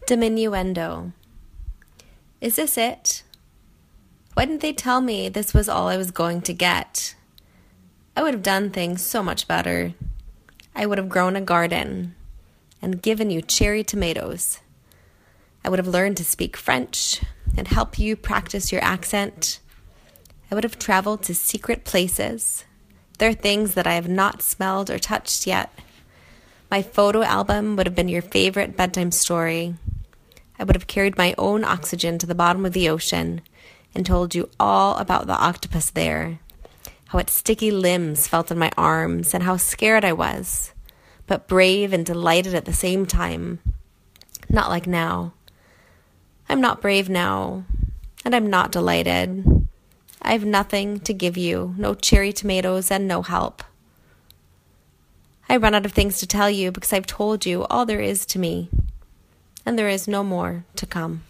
Diminuendo. Is this it? Why didn't they tell me this was all I was going to get? I would have done things so much better. I would have grown a garden and given you cherry tomatoes. I would have learned to speak French and help you practice your accent. I would have traveled to secret places. There are things that I have not smelled or touched yet. My photo album would have been your favorite bedtime story. I would have carried my own oxygen to the bottom of the ocean and told you all about the octopus there, how its sticky limbs felt on my arms and how scared I was, but brave and delighted at the same time. Not like now. I'm not brave now, and I'm not delighted. I have nothing to give you, no cherry tomatoes and no help. I run out of things to tell you because I've told you all there is to me, and there is no more to come.